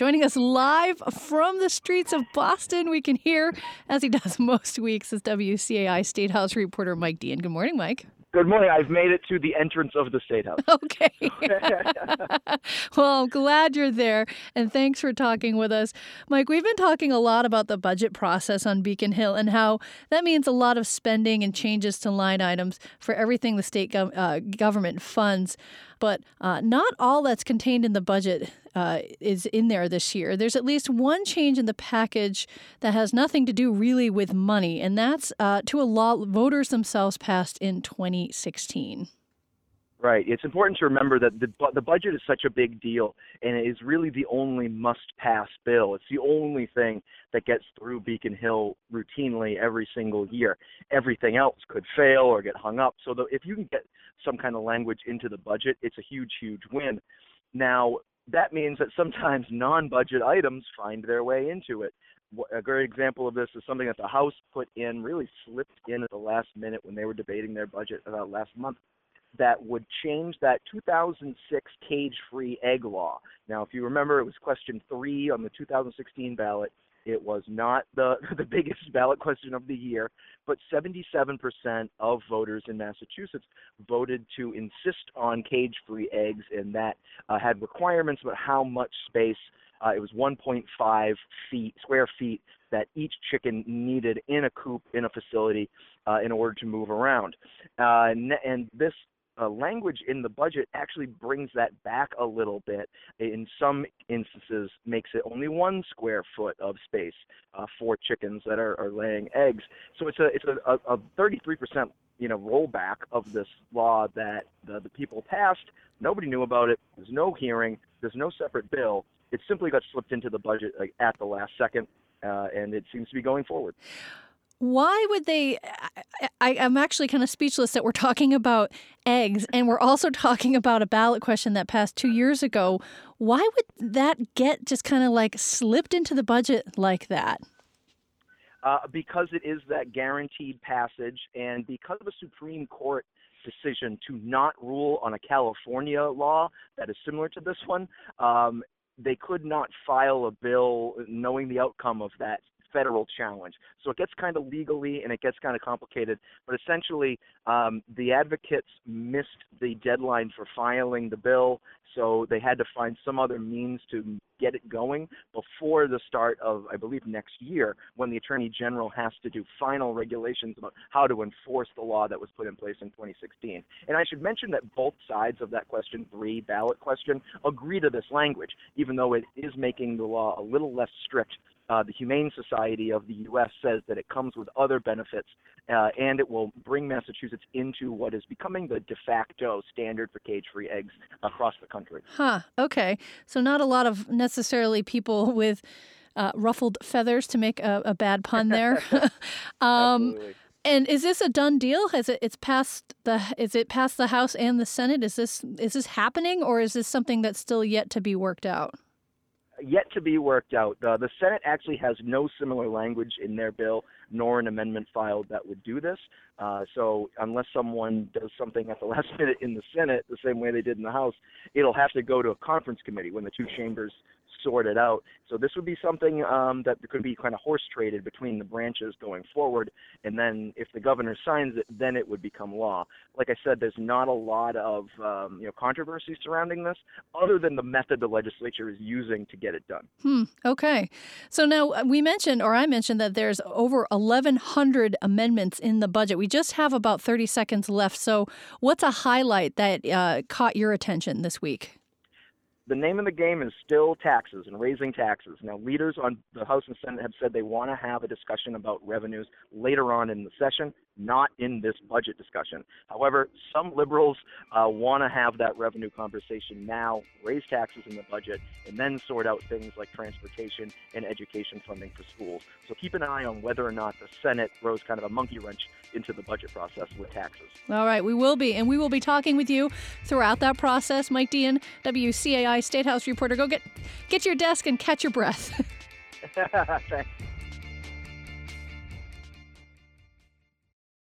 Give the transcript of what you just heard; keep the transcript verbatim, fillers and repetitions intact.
Joining us live from the streets of Boston, we can hear, as he does most weeks, is W C A I State House reporter Mike Dean. Good morning, Mike. Good morning. I've made it to the entrance of the State House. Okay. Well, I'm glad you're there, and thanks for talking with us. Mike, we've been talking a lot about the budget process on Beacon Hill and how that means a lot of spending and changes to line items for everything the state gov- uh, government funds. But uh, not all that's contained in the budget uh, is in there this year. There's at least one change in the package that has nothing to do really with money, and that's uh, to a law voters themselves passed in twenty sixteen. Right. It's important to remember that the, the budget is such a big deal, and it is really the only must-pass bill. It's the only thing that gets through Beacon Hill routinely every single year. Everything else could fail or get hung up. So the, if you can get some kind of language into the budget, it's a huge, huge win. Now, that means that sometimes non-budget items find their way into it. A great example of this is something that the House put in, really slipped in at the last minute when they were debating their budget uh, last month, that would change that two thousand six cage-free egg law. Now, if you remember, it was question three on the two thousand sixteen ballot. It was not the, the biggest ballot question of the year, but seventy-seven percent of voters in Massachusetts voted to insist on cage-free eggs, and that uh, had requirements about how much space. Uh, it was one point five feet, square feet that each chicken needed in a coop, in a facility, uh, in order to move around. Uh, and, and this Uh, language in the budget actually brings that back a little bit. In some instances, makes it only one square foot of space uh, for chickens that are, are laying eggs. So it's a it's a, a, a thirty-three percent you know rollback of this law that the, the people passed. Nobody knew about it. There's no hearing. There's no separate bill. It simply got slipped into the budget like, at the last second, uh, and it seems to be going forward. Why would they? I, I'm actually kind of speechless that we're talking about eggs and we're also talking about a ballot question that passed two years ago. Why would that get just kind of like slipped into the budget like that? Uh, because it is that guaranteed passage, and because of a Supreme Court decision to not rule on a California law that is similar to this one, um, they could not file a bill knowing the outcome of that federal challenge. So it gets kind of legally and it gets kind of complicated, but essentially um, the advocates missed the deadline for filing the bill, so they had to find some other means to get it going before the start of, I believe, next year, when the Attorney General has to do final regulations about how to enforce the law that was put in place in twenty sixteen. And I should mention that both sides of that question three ballot question agree to this language, even though it is making the law a little less strict. Uh, the Humane Society of the U S says that it comes with other benefits, uh, and it will bring Massachusetts into what is becoming the de facto standard for cage-free eggs across the country. Huh. Okay. So not a lot of necessarily people with uh, ruffled feathers, to make a, a bad pun there. um, Absolutely. And is this a done deal? Has it? It's passed the. Is it passed the House and the Senate? Is this is this happening, or is this something that's still yet to be worked out? Yet to be worked out. Uh, the Senate actually has no similar language in their bill, nor an amendment filed that would do this. Uh, so unless someone does something at the last minute in the Senate, the same way they did in the House, it'll have to go to a conference committee when the two chambers sort it out. So this would be something um, that could be kind of horse traded between the branches going forward. And then if the governor signs it, then it would become law. Like I said, there's not a lot of um, you know controversy surrounding this, other than the method the legislature is using to get it done. Hmm. Okay. So now we mentioned, or I mentioned, that there's over eleven hundred amendments in the budget. We just have about thirty seconds left. So what's a highlight that uh, caught your attention this week? The name of the game is still taxes and raising taxes. Now, leaders on the House and Senate have said they want to have a discussion about revenues later on in the session, not in this budget discussion. However, some liberals uh, want to have that revenue conversation now, raise taxes in the budget, and then sort out things like transportation and education funding for schools. So keep an eye on whether or not the Senate throws kind of a monkey wrench into the budget process with taxes. All right, we will be, and we will be talking with you throughout that process. Mike Dean, W C A I State House reporter. Go get get your desk and catch your breath. Thanks.